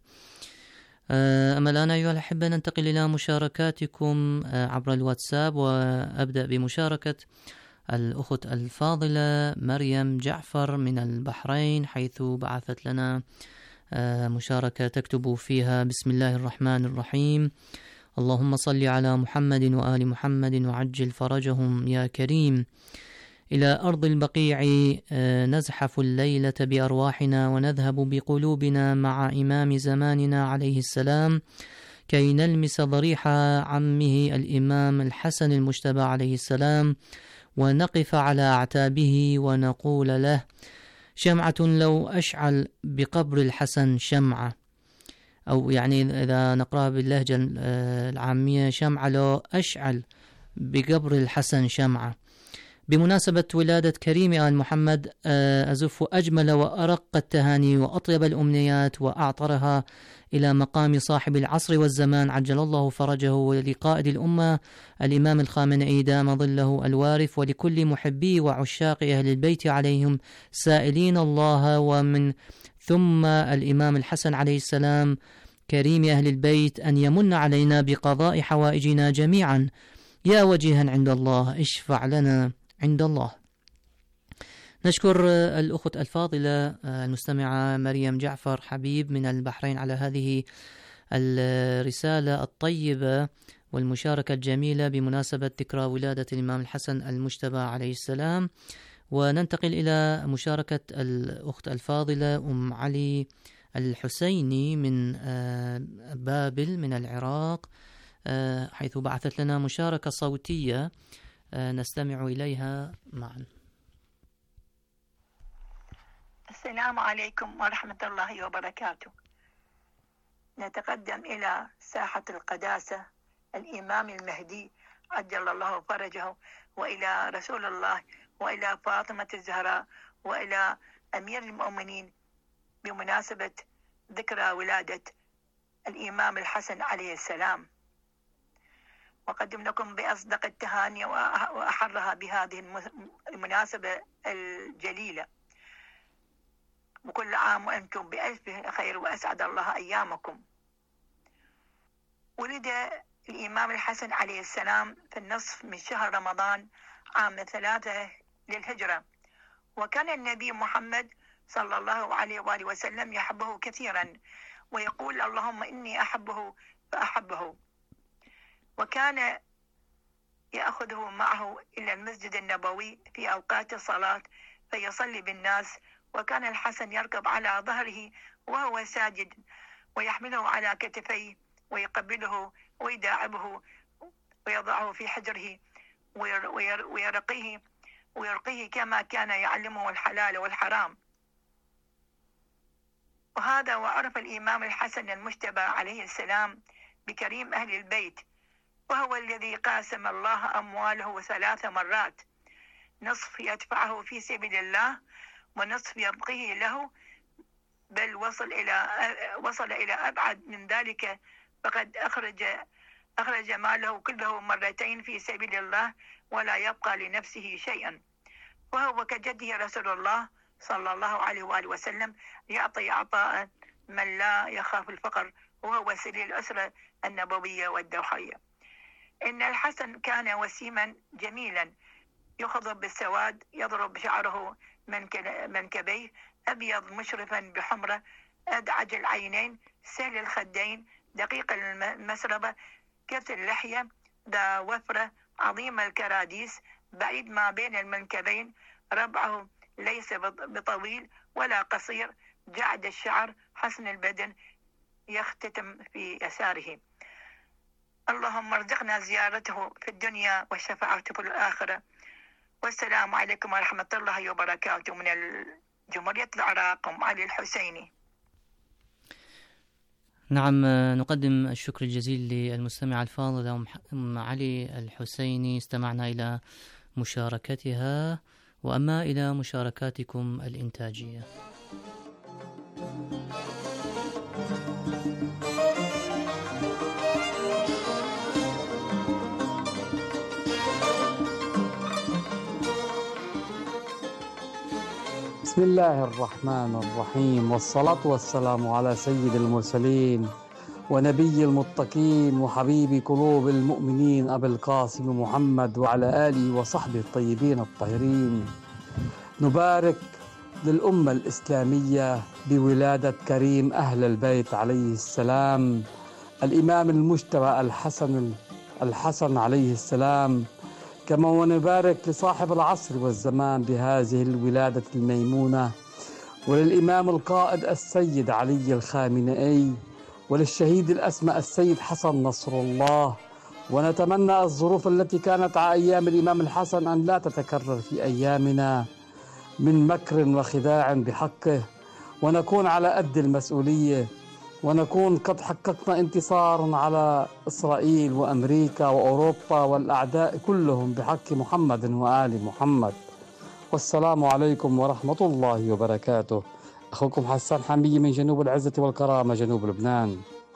أما الآن أيها الأحبة ننتقل إلى مشاركاتكم عبر الواتساب، وأبدأ بمشاركة الأخت الفاضلة مريم جعفر من البحرين، حيث بعثت لنا مشاركة تكتب فيها: بسم الله الرحمن الرحيم، اللهم صل على محمد وآل محمد وعجل فرجهم يا كريم. إلى أرض البقيع نزحف الليلة بأرواحنا ونذهب بقلوبنا مع إمام زماننا عليه السلام كي نلمس ضريح عمه الإمام الحسن المجتبى عليه السلام ونقف على أعتابه ونقول له: شمعة لو أشعل بقبر الحسن شمعة، أو يعني إذا نقرأ باللهجة العامية: شمعة لو أشعل بقبر الحسن شمعة. بمناسبة ولادة كريم آل محمد أزف أجمل وأرق التهاني وأطيب الأمنيات وأعطرها إلى مقام صاحب العصر والزمان عجل الله فرجه، ولقائد الأمة الإمام الخامنئي دام ظله الوارث، ولكل محبي وعشاق أهل البيت عليهم سائلين الله، ومن ثم الإمام الحسن عليه السلام كريم أهل البيت أن يمن علينا بقضاء حوائجنا جميعا يا وجيها عند الله، اشفع لنا عند الله. نشكر الأخت الفاضلة المستمعة مريم جعفر حبيب من البحرين على هذه الرسالة الطيبة والمشاركة الجميلة بمناسبة ذكرى ولادة الإمام الحسن المجتبى عليه السلام. وننتقل إلى مشاركة الأخت الفاضلة أم علي الحسيني من بابل من العراق، حيث بعثت لنا مشاركة صوتية نستمع إليها معا. السلام عليكم ورحمة الله وبركاته. نتقدم إلى ساحة القداسة الإمام المهدي عجل الله فرجه، وإلى رسول الله، وإلى فاطمة الزهراء، وإلى أمير المؤمنين بمناسبة ذكرى ولادة الإمام الحسن عليه السلام. وقدم لكم بأصدق التهاني وأحرها بهذه المناسبة الجليلة. وكل عام وأنتم بألف خير وأسعد الله أيامكم. ولد الإمام الحسن عليه السلام في النصف من شهر رمضان عام ثلاثة للهجرة، وكان النبي محمد صلى الله عليه وآله وسلم يحبه كثيرا ويقول: اللهم إني أحبه فأحبه. وكان يأخذه معه إلى المسجد النبوي في أوقات الصلاة فيصلي بالناس، وكان الحسن يركب على ظهره وهو ساجد ويحمله على كتفيه ويقبله ويداعبه ويضعه في حجره ويرقيه ويرقيه كما كان يعلمه الحلال والحرام. وهذا وعرف الإمام الحسن المجتبى عليه السلام بكريم أهل البيت، وهو الذي قاسم الله أمواله ثلاث مرات، نصف يدفعه في سبيل الله ونصف يبقيه له، بل وصل إلى وصل إلى أبعد من ذلك، فقد أخرج أخرج ماله كله مرتين في سبيل الله ولا يبقى لنفسه شيئا. وهو كجده رسول الله صلى الله عليه وآله وسلم يعطي عطاء من لا يخاف الفقر، وهو سر الأسرة النبوية والدوحية. إن الحسن كان وسيما جميلا يخضب بالسواد، يضرب شعره منكبيه، أبيض مشرفا بحمرة، أدعج العينين، سهل الخدين، دقيق المسربة، كث اللحية، ذا وفرة، عظيم الكراديس، بعيد ما بين المنكبين، ربعه ليس بطويل ولا قصير، جعد الشعر، حسن البدن، يختتم في يساره. اللهم ارزقنا زيارته في الدنيا وشفاعته في الآخرة. والسلام عليكم ورحمة الله وبركاته من جمهورية العراق، أم علي الحسيني. نعم، نقدم الشكر الجزيل للمستمعة الفاضلة أم علي الحسيني، استمعنا إلى مشاركتها، وأما إلى مشاركاتكم الإنتاجية. بسم الله الرحمن الرحيم، والصلاة والسلام على سيد المرسلين ونبي المتقين وحبيب قلوب المؤمنين أبي القاسم محمد وعلى آله وصحبه الطيبين الطاهرين. نبارك للأمة الإسلامية بولادة كريم أهل البيت عليه السلام، الإمام المجتبى الحسن الحسن عليه السلام، كما ونبارك لصاحب العصر والزمان بهذه الولادة الميمونة، وللإمام القائد السيد علي الخامنئي، وللشهيد الأسمى السيد حسن نصر الله. ونتمنى الظروف التي كانت على أيام الإمام الحسن أن لا تتكرر في أيامنا من مكر وخداع بحقه، ونكون على قد المسؤولية، ونكون قد حققنا انتصارا على إسرائيل وأمريكا وأوروبا والأعداء كلهم بحق محمد وآل محمد. والسلام عليكم ورحمة الله وبركاته. أخوكم حسان حمية من جنوب العزة والكرامة، جنوب لبنان.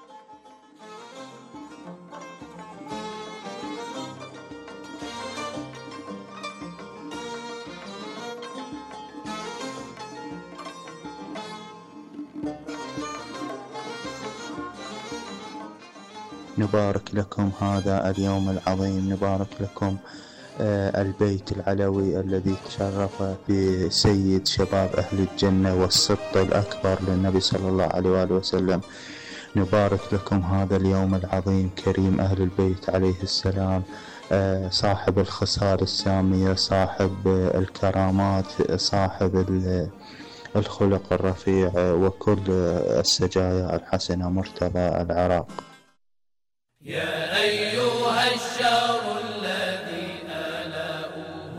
نبارك لكم هذا اليوم العظيم، نبارك لكم البيت العلوي الذي تشرف بسيد شباب أهل الجنة والسبط الأكبر للنبي صلى الله عليه وآله وسلم. نبارك لكم هذا اليوم العظيم، كريم أهل البيت عليه السلام، صاحب الخصال السامية، صاحب الكرامات، صاحب الخلق الرفيع، وكل السجايا الحسنة مرتضى العراق. يا أيها الشهر الذي آلاؤه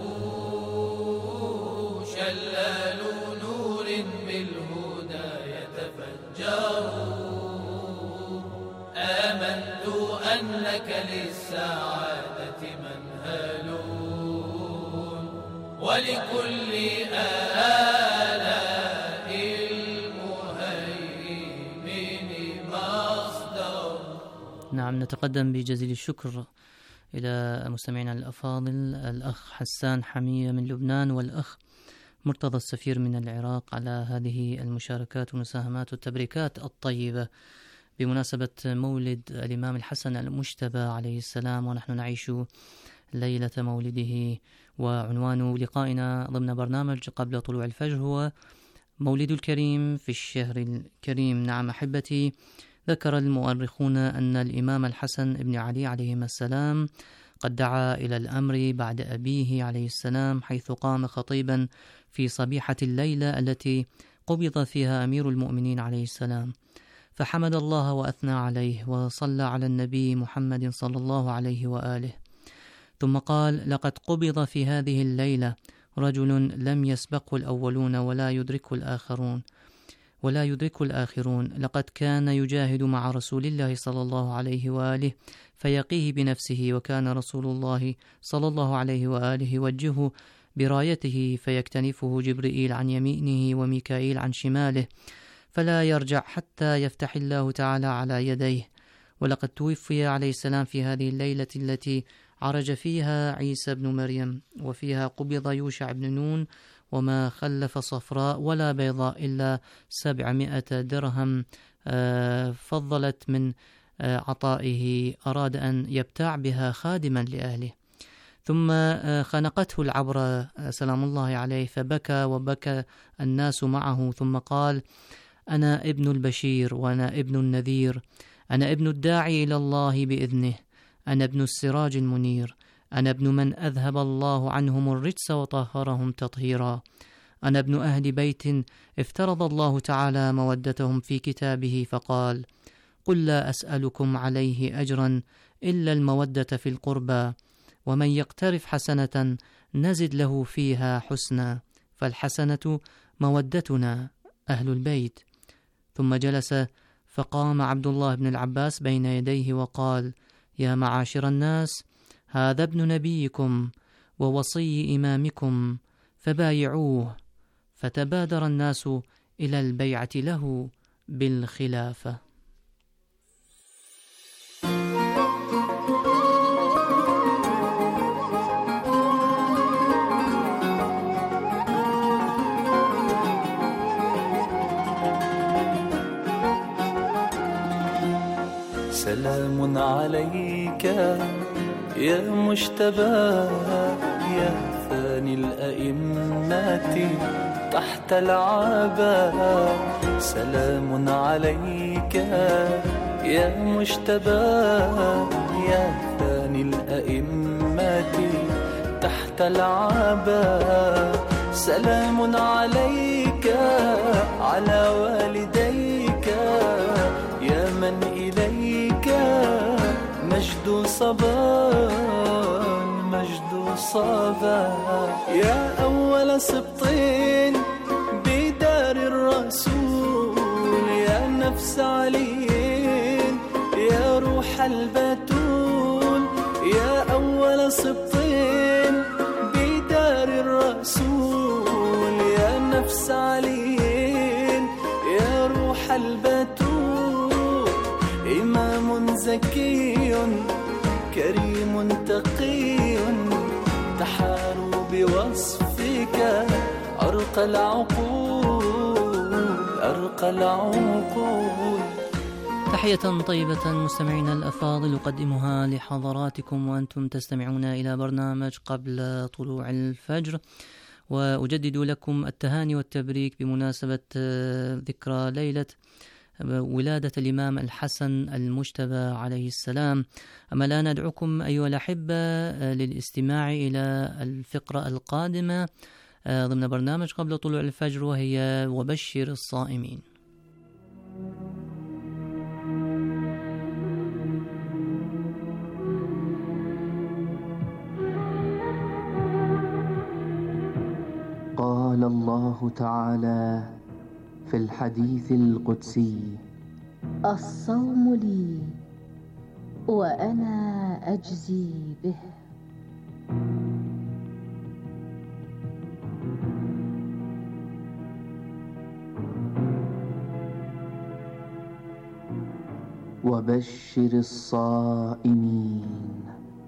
شلال نور بالهدى يتفجر، آمنت أنك للسعادة منهل ولكل آلاء المهيمن مصدر. نعم، نتقدم بجزيل الشكر إلى مستمعينا الأفاضل الأخ حسان حمية من لبنان والأخ مرتضى السفير من العراق على هذه المشاركات والمساهمات والتبريكات الطيبة بمناسبة مولد الإمام الحسن المجتبى عليه السلام، ونحن نعيش ليلة مولده. وعنوان لقائنا ضمن برنامج قبل طلوع الفجر هو مولد الكريم في الشهر الكريم. نعم أحبتي، ذكر المؤرخون أن الإمام الحسن بن علي عليهما السلام قد دعا إلى الأمر بعد أبيه عليه السلام، حيث قام خطيبا في صبيحة الليلة التي قبض فيها أمير المؤمنين عليه السلام، فحمد الله وأثنى عليه وصلى على النبي محمد صلى الله عليه وآله، ثم قال: لقد قبض في هذه الليلة رجل لم يسبقه الأولون ولا يدركه الآخرون ولا يدرك الآخرون، لقد كان يجاهد مع رسول الله صلى الله عليه وآله فيقيه بنفسه، وكان رسول الله صلى الله عليه وآله يوجهه برايته فيكتنفه جبريل عن يمينه وميكائيل عن شماله، فلا يرجع حتى يفتح الله تعالى على يديه. ولقد توفي عليه السلام في هذه الليلة التي عرج فيها عيسى بن مريم، وفيها قبض يوشع بن نون، وما خلف صفراء ولا بيضاء إلا سبعمائة درهم فضلت من عطائه، أراد أن يبتاع بها خادما لأهله. ثم خنقته العبرة سلام الله عليه فبكى وبكى الناس معه، ثم قال: أنا ابن البشير وأنا ابن النذير، أنا ابن الداعي إلى الله بإذنه، أنا ابن السراج المنير، أنا ابن من أذهب الله عنهم الرجس وطهرهم تطهيرا، أنا ابن أهل بيت افترض الله تعالى مودتهم في كتابه فقال: قل لا أسألكم عليه أجرا إلا المودة في القربى، ومن يقترف حسنة نزد له فيها حسنا، فالحسنة مودتنا أهل البيت. ثم جلس فقام عبد الله بن العباس بين يديه وقال: يا معاشر الناس، هذا ابن نبيكم ووصي إمامكم فبايعوه. فتبادر الناس إلى البيعة له بالخلافة. سلام عليك يا مجتبى يا ثاني الأئمة تحت العبا، سلام عليك يا مجتبى يا ثاني الأئمة تحت العبا، سلام عليك على والديك يا من إليك مجد صبان مجد صبا، يا أول سبطين بدار الرسول، يا نفس عليين يا روح البتول، يا أول سبطين بدار الرسول، يا نفس عليين يا روح البتول، إمام زكي كريم تقي تحار بوصفك أرقى العقول أرقى العقول. تحية طيبة مستمعينا الأفاضل أقدمها لحضراتكم وأنتم تستمعون إلى برنامج قبل طلوع الفجر، وأجدد لكم التهاني والتبريك بمناسبة ذكرى ليلة ولادة الإمام الحسن المجتبى عليه السلام. أما الآن أدعوكم أيها الأحبة للاستماع إلى الفقرة القادمة ضمن برنامج قبل طلوع الفجر، وهي وبشر الصائمين. قال الله تعالى في الحديث القدسي: الصوم لي وأنا أجزي به. وبشر الصائمين.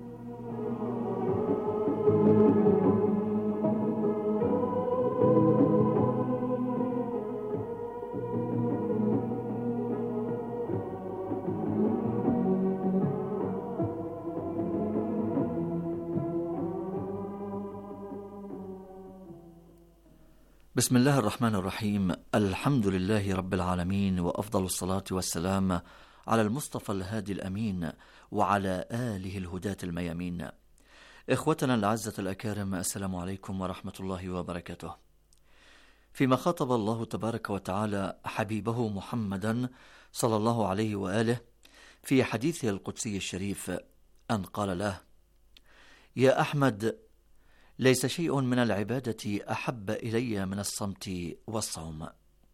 بسم الله الرحمن الرحيم. الحمد لله رب العالمين، وأفضل الصلاة والسلام على المصطفى الهادي الأمين وعلى آله الهداة الميامين. إخوتنا الأعزة الأكارم، السلام عليكم ورحمة الله وبركاته. فيما خاطب الله تبارك وتعالى حبيبه محمدا صلى الله عليه وآله في حديثه القدسي الشريف أن قال له: يا أحمد، ليس شيء من العبادة أحب إلي من الصمت والصوم.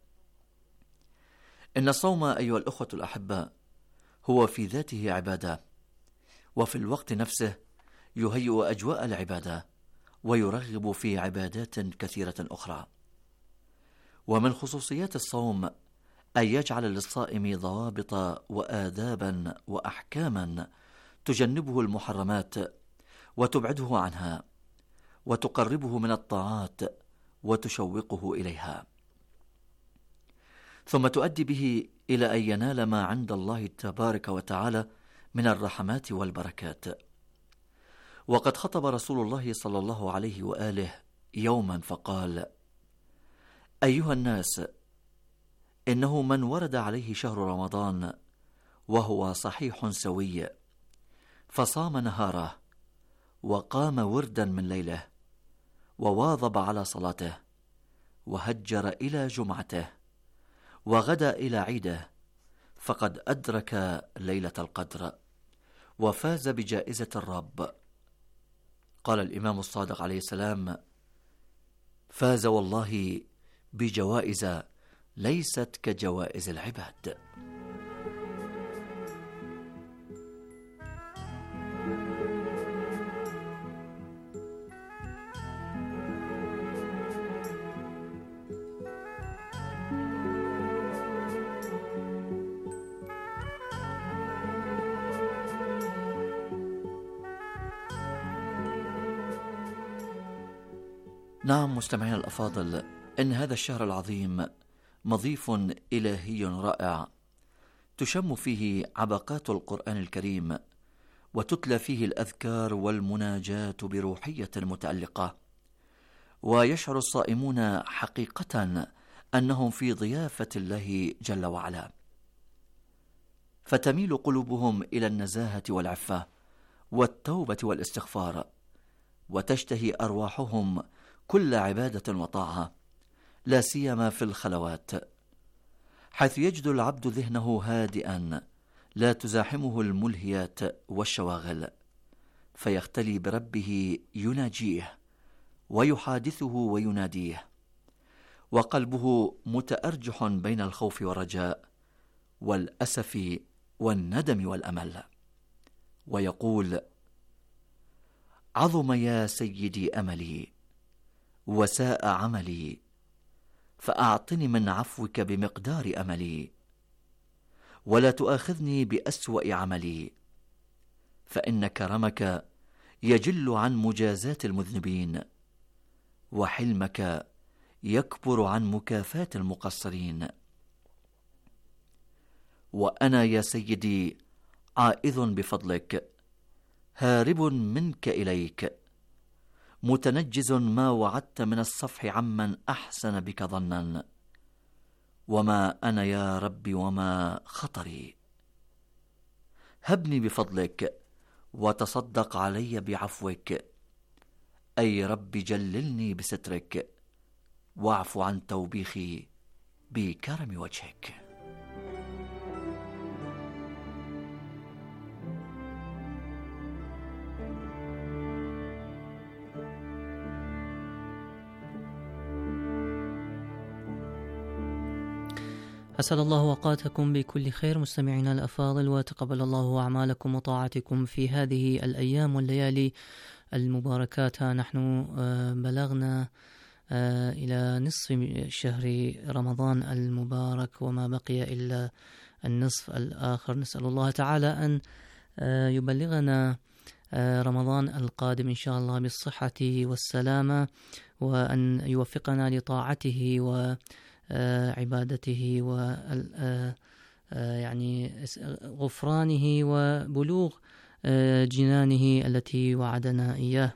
إن الصوم أيها الأخوة الأحبة هو في ذاته عبادة، وفي الوقت نفسه يهيئ أجواء العبادة ويرغب في عبادات كثيرة أخرى. ومن خصوصيات الصوم أن يجعل للصائم ضوابط وآدابا وأحكاما تجنبه المحرمات وتبعده عنها، وتقربه من الطاعات وتشوقه إليها، ثم تؤدي به إلى أن ينال ما عند الله تبارك وتعالى من الرحمات والبركات. وقد خطب رسول الله صلى الله عليه وآله يوما فقال: أيها الناس، إنه من ورد عليه شهر رمضان وهو صحيح سوي، فصام نهاره وقام وردا من ليله، وواظب على صلاته، وهجر إلى جمعته، وغدا إلى عيده، فقد أدرك ليلة القدر وفاز بجائزة الرب. قال الإمام الصادق عليه السلام: فاز والله بجوائز ليست كجوائز العباد. نعم مستمعينا الأفاضل، إن هذا الشهر العظيم مضيف إلهي رائع، تشم فيه عبقات القرآن الكريم، وتتلى فيه الأذكار والمناجاة بروحية متألقة، ويشعر الصائمون حقيقة أنهم في ضيافة الله جل وعلا، فتميل قلوبهم إلى النزاهة والعفة والتوبة والاستغفار، وتشتهي أرواحهم كل عبادة وطاعة، لا سيما في الخلوات، حيث يجد العبد ذهنه هادئا لا تزاحمه الملهيات والشواغل، فيختلي بربه يناجيه ويحادثه ويناديه، وقلبه متأرجح بين الخوف والرجاء والأسف والندم والأمل، ويقول: عظم يا سيدي أملي وساء عملي، فأعطني من عفوك بمقدار أملي، ولا تؤاخذني بأسوأ عملي، فإن كرمك يجل عن مجازات المذنبين، وحلمك يكبر عن مكافاة المقصرين. وأنا يا سيدي عائذ بفضلك، هارب منك إليك، متنجز ما وعدت من الصفح عمن أحسن بك ظنا، وما أنا يا ربي وما خطري. هبني بفضلك وتصدق علي بعفوك، أي رب جللني بسترك، واعف عن توبيخي بكرم وجهك. أسأل الله أوقاتكم بكل خير مستمعينا الأفاضل، وتقبل الله أعمالكم وطاعتكم في هذه الأيام والليالي المباركات. نحن بلغنا إلى نصف شهر رمضان المبارك، وما بقي إلا النصف الآخر. نسأل الله تعالى أن يبلغنا رمضان القادم إن شاء الله بالصحة والسلامة، وأن يوفقنا لطاعته و عبادته و يعني غفرانه وبلوغ جنانه التي وعدنا إياه.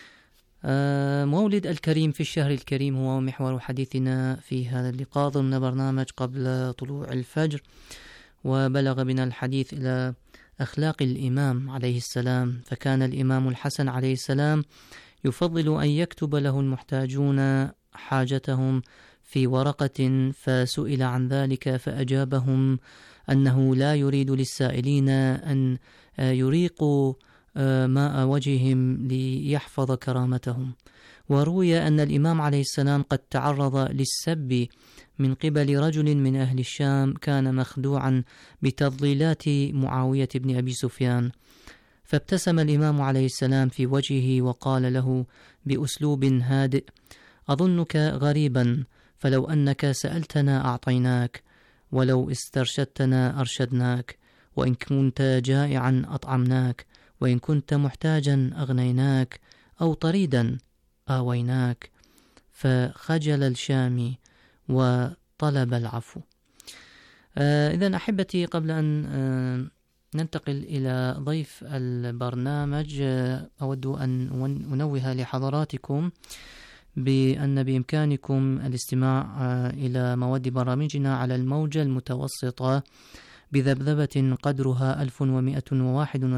مولد الكريم في الشهر الكريم هو محور حديثنا في هذا اللقاء ضمن برنامج قبل طلوع الفجر، وبلغ بنا الحديث إلى أخلاق الإمام عليه السلام، فكان الإمام الحسن عليه السلام يفضل أن يكتب له المحتاجون حاجتهم في ورقة، فسئل عن ذلك فأجابهم أنه لا يريد للسائلين أن يريقوا ماء وجههم ليحفظ كرامتهم. وروي أن الإمام عليه السلام قد تعرض للسب من قبل رجل من أهل الشام كان مخدوعا بتضليلات معاوية بن أبي سفيان، فابتسم الإمام عليه السلام في وجهه وقال له بأسلوب هادئ: أظنك غريبا، فلو أنك سألتنا أعطيناك، ولو استرشدتنا أرشدناك، وإن كنت جائعا أطعمناك، وإن كنت محتاجا أغنيناك، أو طريدا آويناك. فخجل الشامي وطلب العفو. آه إذن أحبتي، قبل أن آه ننتقل إلى ضيف البرنامج، آه أود أن أنوه لحضراتكم بأن بإمكانكم الاستماع آه إلى مواد برامجنا على الموجة المتوسطة بذبذبة قدرها ألف ومئة وواحد